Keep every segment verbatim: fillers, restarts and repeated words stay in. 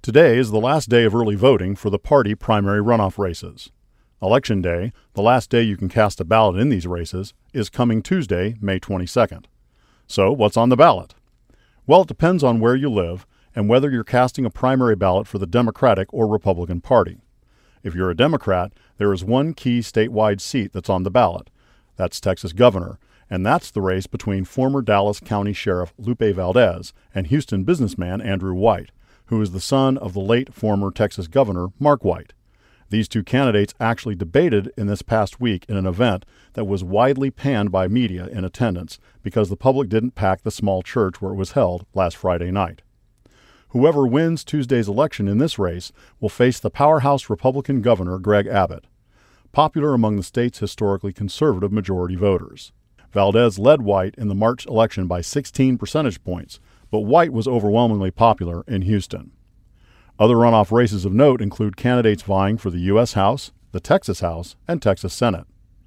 Today is the last day of early voting for the party primary runoff races. Election Day, the last day you can cast a ballot in these races, is coming Tuesday, May twenty-second. So, what's on the ballot? Well, it depends on where you live and whether you're casting a primary ballot for the Democratic or Republican Party. If you're a Democrat, there is one key statewide seat that's on the ballot. That's Texas governor, and that's the race between former Dallas County Sheriff Lupe Valdez and Houston businessman Andrew White, who is the son of the late former Texas Governor Mark White. These two candidates actually debated in this past week in an event that was widely panned by media in attendance because the public didn't pack the small church where it was held last Friday night. Whoever wins Tuesday's election in this race will face the powerhouse Republican Governor Greg Abbott, popular among the state's historically conservative majority voters. Valdez led White in the March election by sixteen percentage points, but White was overwhelmingly popular in Houston. Other runoff races of note include candidates vying for the U S House, the Texas House, and Texas Senate.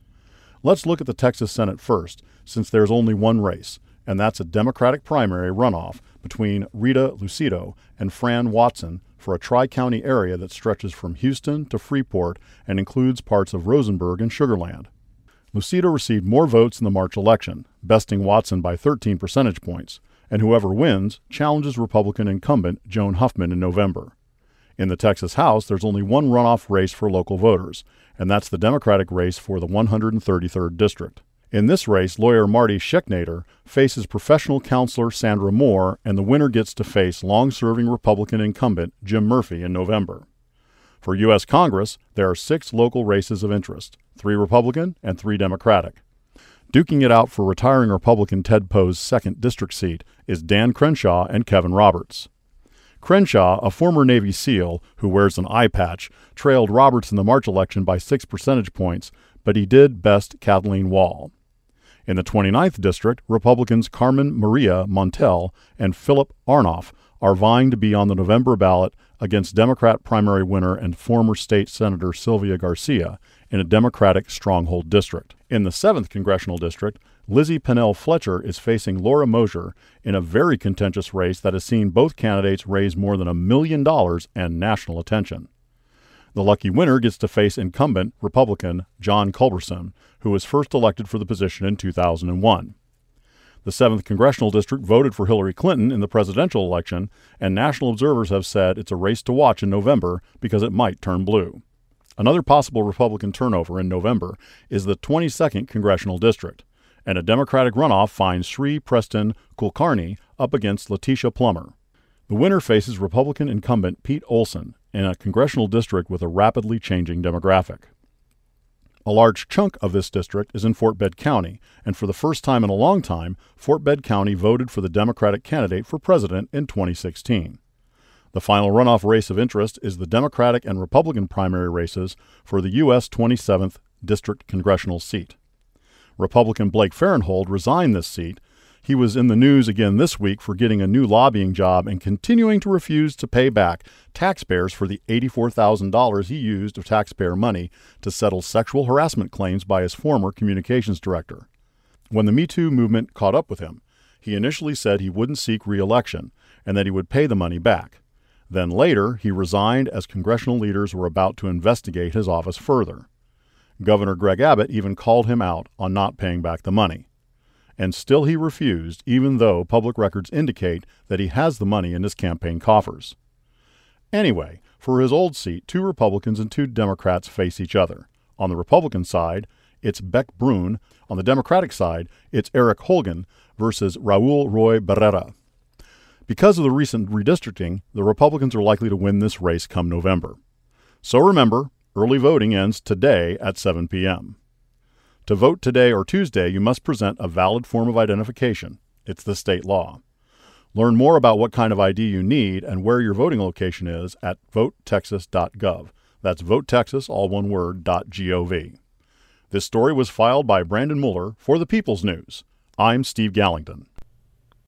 Let's look at the Texas Senate first, since there's only one race, and that's a Democratic primary runoff between Rita Lucido and Fran Watson for a tri-county area that stretches from Houston to Freeport and includes parts of Rosenberg and Sugar Land. Lucido received more votes in the March election, besting Watson by thirteen percentage points, and whoever wins challenges Republican incumbent Joan Huffman in November. In the Texas House, there's only one runoff race for local voters, and that's the Democratic race for the one hundred thirty-third District. In this race, lawyer Marty Schechnader faces professional counselor Sandra Moore, and the winner gets to face long-serving Republican incumbent Jim Murphy in November. For U S Congress, there are six local races of interest, three Republican and three Democratic. Duking it out for retiring Republican Ted Poe's second district seat is Dan Crenshaw and Kevin Roberts. Crenshaw, a former Navy SEAL who wears an eye patch, trailed Roberts in the March election by six percentage points, but he did best Kathleen Wall. In the twenty-ninth District, Republicans Carmen Maria Montel and Philip Arnoff are vying to be on the November ballot against Democrat primary winner and former state Senator Sylvia Garcia in a Democratic stronghold district. In the seventh Congressional District, Lizzie Pennell Fletcher is facing Laura Mosier in a very contentious race that has seen both candidates raise more than a million dollars and national attention. The lucky winner gets to face incumbent Republican John Culberson, who was first elected for the position in two thousand one. The seventh Congressional District voted for Hillary Clinton in the presidential election, and national observers have said it's a race to watch in November because it might turn blue. Another possible Republican turnover in November is the twenty-second Congressional District, and a Democratic runoff finds Sri Preston Kulkarni up against Letitia Plummer. The winner faces Republican incumbent Pete Olson in a congressional district with a rapidly changing demographic. A large chunk of this district is in Fort Bend County, and for the first time in a long time, Fort Bend County voted for the Democratic candidate for president in twenty sixteen. The final runoff race of interest is the Democratic and Republican primary races for the U S twenty-seventh District congressional seat. Republican Blake Farenthold resigned this seat. He was in the news again this week for getting a new lobbying job and continuing to refuse to pay back taxpayers for the eighty-four thousand dollars he used of taxpayer money to settle sexual harassment claims by his former communications director. When the Me Too movement caught up with him, he initially said he wouldn't seek re-election and that he would pay the money back. Then later, he resigned as congressional leaders were about to investigate his office further. Governor Greg Abbott even called him out on not paying back the money. And still he refused, even though public records indicate that he has the money in his campaign coffers. Anyway, for his old seat, two Republicans and two Democrats face each other. On the Republican side, it's Beck Brun. On the Democratic side, it's Eric Holgen versus Raul Roy Barrera. Because of the recent redistricting, the Republicans are likely to win this race come November. So remember, early voting ends today at seven p.m. To vote today or Tuesday, you must present a valid form of identification. It's the state law. Learn more about what kind of I D you need and where your voting location is at vote texas dot gov. That's votetexas, all one word, .gov. This story was filed by Brandon Mueller for the People's News. I'm Steve Gallington.